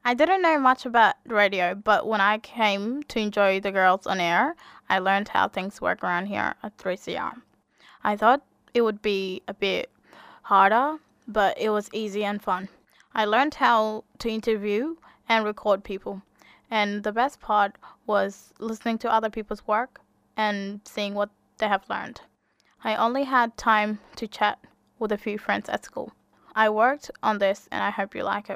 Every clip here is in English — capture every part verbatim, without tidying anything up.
I didn't know much about radio, but when I came to enjoy the girls on air, I learned how things work around here at three C R. I thought it would be a bit harder, but it was easy and fun. I learned how to interview and record people, and the best part was listening to other people's work and seeing what they have learned. I only had time to chat with a few friends at school. I worked on this and I hope you like it.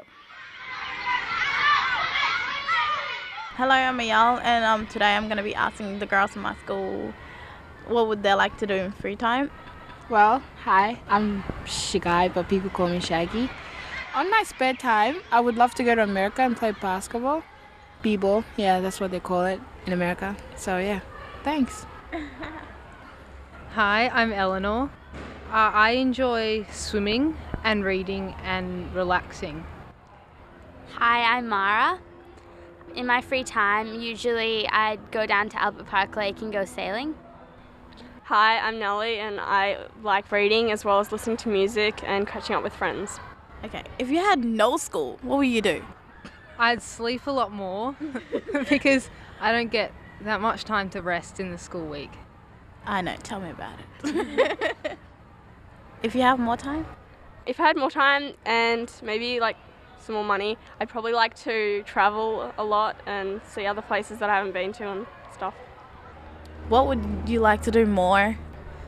Hello, I'm Ayal, and um, today I'm going to be asking the girls in my school what would they like to do in free time. Well, hi, I'm Shigai, but people call me Shaggy. On my spare time, I would love to go to America and play basketball. B-ball, yeah, that's what they call it in America. So yeah, thanks. Hi, I'm Eleanor. Uh, I enjoy swimming and reading and relaxing. Hi, I'm Mara. In my free time, usually I'd go down to Albert Park Lake and go sailing. Hi, I'm Nellie, and I like reading as well as listening to music and catching up with friends. Okay, if you had no school, what would you do? I'd sleep a lot more because I don't get that much time to rest in the school week. I know, tell me about it. If you have more time? If I had more time and maybe like some more money, I'd probably like to travel a lot and see other places that I haven't been to and stuff. What would you like to do more?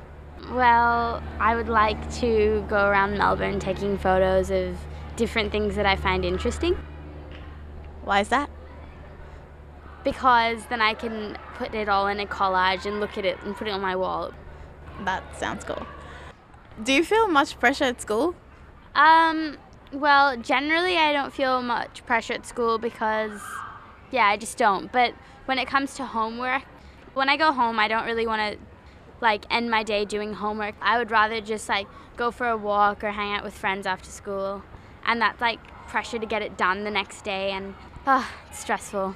Well, I would like to go around Melbourne taking photos of different things that I find interesting, Why is that? because then I can put it all in a collage and look at it and put it on my wall. That sounds cool. Do you feel much pressure at school? Um, well, generally I don't feel much pressure at school because, yeah, I just don't. But when it comes to homework, when I go home, I don't really want to, like, end my day doing homework. I would rather just, like, go for a walk or hang out with friends after school. And that's, like, pressure to get it done the next day, and, ah, it's stressful.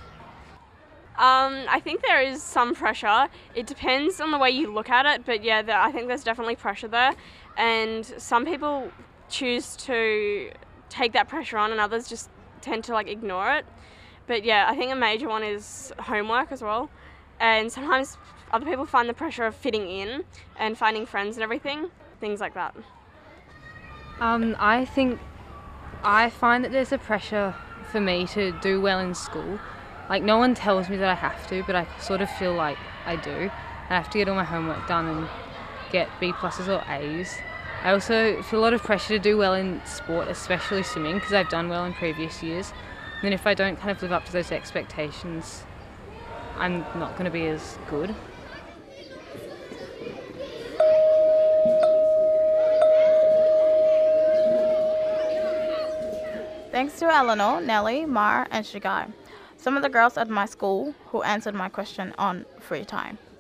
Um, I think there is some pressure. It depends on the way you look at it, but yeah, there, I think there's definitely pressure there. And some people choose to take that pressure on and others just tend to like ignore it. But yeah, I think a major one is homework as well. And sometimes other people find the pressure of fitting in and finding friends and everything, things like that. Um, I think I find that there's a pressure for me to do well in school. Like, no one tells me that I have to, but I sort of feel like I do. I have to get all my homework done and get B pluses or A's. I also feel a lot of pressure to do well in sport, especially swimming, because I've done well in previous years. And then if I don't kind of live up to those expectations, I'm not going to be as good. Thanks to Eleanor, Nellie, Mar, and Shigai, some of the girls at my school who answered my question on free time.